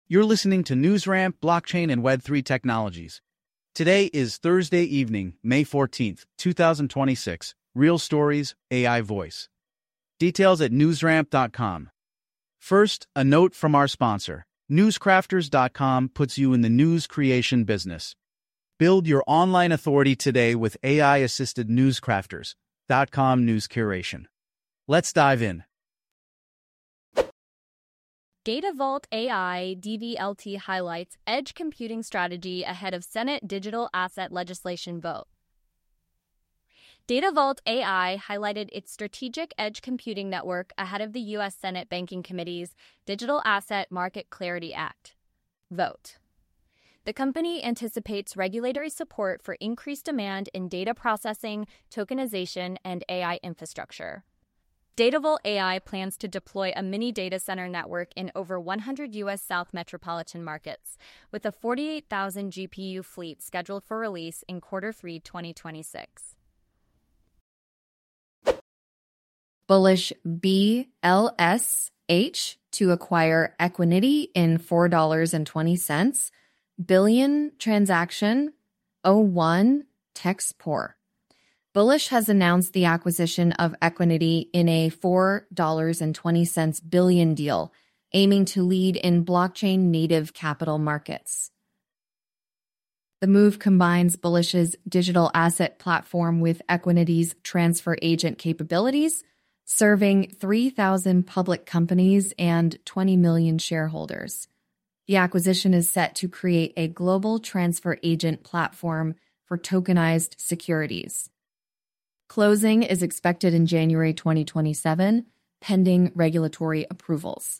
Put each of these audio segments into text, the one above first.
You're listening to NewsRamp, Blockchain, and Web3 Technologies. Today is Thursday evening, May 14th, 2026. Real Stories, AI Voice. Details at newsramp.com. First, a note from our sponsor. Newscrafters.com puts you in the news creation business. Build your online authority today with AI-assisted Newscrafters.com news curation. Let's dive in. DataVault AI DVLT highlights edge computing strategy ahead of Senate digital asset legislation vote. DataVault AI highlighted its strategic edge computing network ahead of the U.S. Senate Banking Committee's Digital Asset Market Clarity Act vote. The company anticipates regulatory support for increased demand in data processing, tokenization, and AI infrastructure. DataVault AI plans to deploy a mini data center network in over 100 U.S. South metropolitan markets, with a 48,000 GPU fleet scheduled for release in Q3 2026. Bullish BLSH to acquire Equiniti in $4.20 billion transaction 01 Texpor. Bullish has announced the acquisition of Equiniti in a $4.20 billion deal, aiming to lead in blockchain-native capital markets. The move combines Bullish's digital asset platform with Equiniti's transfer agent capabilities, serving 3,000 public companies and 20 million shareholders. The acquisition is set to create a global transfer agent platform for tokenized securities. Closing is expected in January 2027, pending regulatory approvals.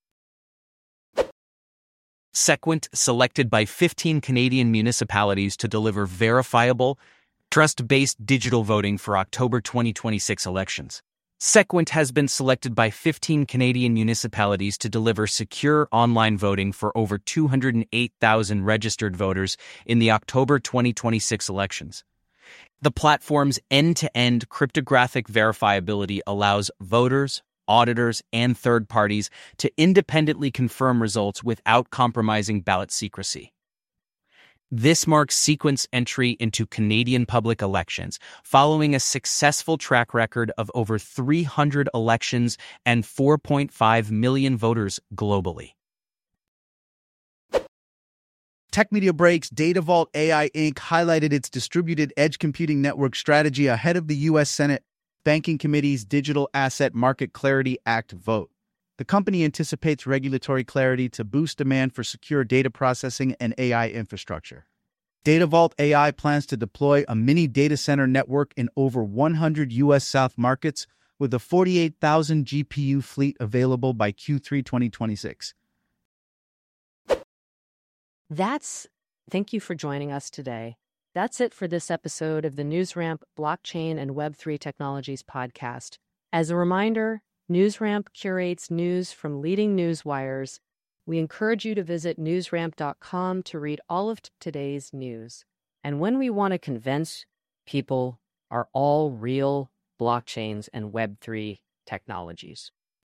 Sequent selected by 15 Canadian municipalities to deliver verifiable, trust-based digital voting for October 2026 elections. Sequent has been selected by 15 Canadian municipalities to deliver secure online voting for over 208,000 registered voters in the October 2026 elections. The platform's end-to-end cryptographic verifiability allows voters, auditors, and third parties to independently confirm results without compromising ballot secrecy. This marks Sequent's entry into Canadian public elections, following a successful track record of over 300 elections and 4.5 million voters globally. Tech Media Breaks DataVault AI Inc. highlighted its distributed edge computing network strategy ahead of the U.S. Senate Banking Committee's Digital Asset Market Clarity Act vote. The company anticipates regulatory clarity to boost demand for secure data processing and AI infrastructure. DataVault AI plans to deploy a mini data center network in over 100 U.S. South markets with a 48,000 GPU fleet available by Q3 2026. Thank you for joining us today. That's it for this episode of the NewsRamp Blockchain and Web3 Technologies podcast. As a reminder, NewsRamp curates news from leading news wires. We encourage you to visit newsramp.com to read all of today's news. And when we want to convince people are all real blockchains and Web3 technologies.